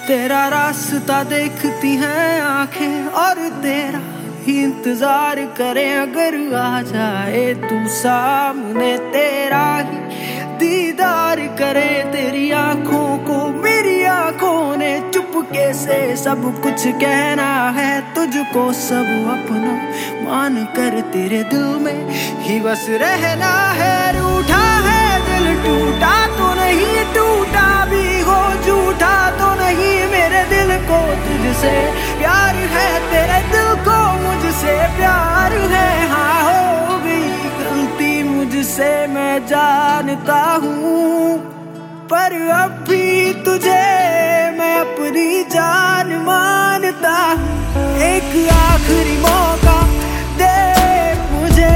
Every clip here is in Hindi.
तेरा रास्ता देखती हैं आंखें और तेरा ही इंतजार करे अगर आ जाए तू सामने, तेरा ही दीदार करे। तेरी आंखों को मेरी आंखों ने चुपके से सब कुछ कहना है तुझको, सब अपना मान कर तेरे दिल में ही बस रहना है। रूठा है दिल, टूटा तो नहीं, टूटा भी हो झूठा तो नहीं, मेरे दिल को तुझसे प्यार है, तेरे दिल को मुझसे प्यार है। हाँ हो गई गलती मुझसे मैं जानता हूँ, पर अब भी तुझे मैं अपनी जान मानता हूँ। एक आखिरी मौका दे मुझे,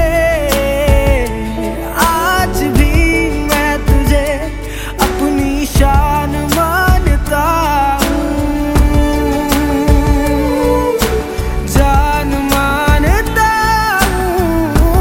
आज भी मैं तुझे अपनी शान मानता हूँ, जान मानता हूँ।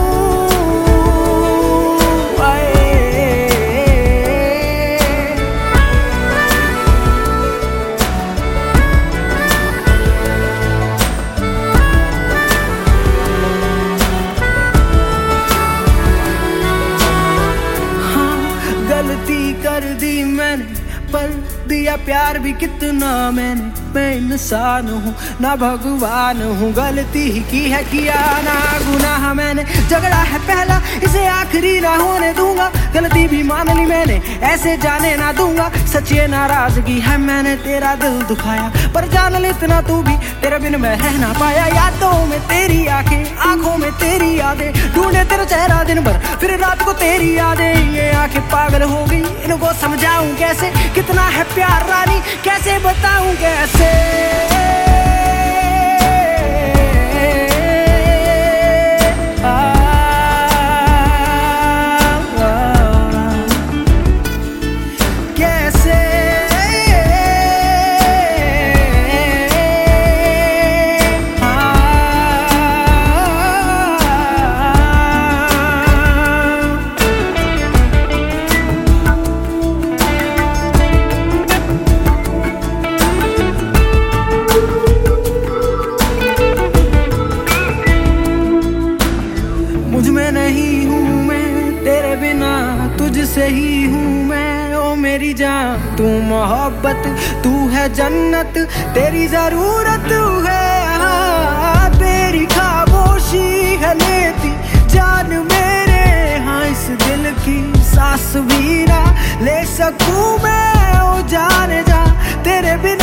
गलती कर दी मैंने, पर दिया प्यार भी कितना मैंने। मैं इंसान हूँ ना भगवान हूँ, गलती ही की है किया ना गुनाह मैंने। झगड़ा है पहला इसे आखिरी ना होने दूंगा, गलती भी मान ली मैंने ऐसे जाने ना दूंगा। सच्ची नाराजगी है मैंने तेरा दिल दुखाया, पर जान ले इतना तू भी तेरे बिन मैं रह ना पाया। यादों में तेरी आंखें, आंखों में तेरी यादें, ढूंढे तेरा चेहरा दिन भर फिर रात को तेरी यादें। ये आंखें पागल हो गई, इनको समझाऊं कैसे, कितना है प्यार रानी कैसे बताऊं कैसे। मुझ में नहीं हूँ मैं तेरे बिना, तुझसे ही हूँ मैं ओ मेरी जान। तू मोहब्बत, तू है जन्नत, तेरी जरूरत है। हाँ तेरी खामोशी है लेती जान मेरे, हाँ इस दिल की सांस भी ना ले सकूं मैं। ओ जाने जा तेरे बिना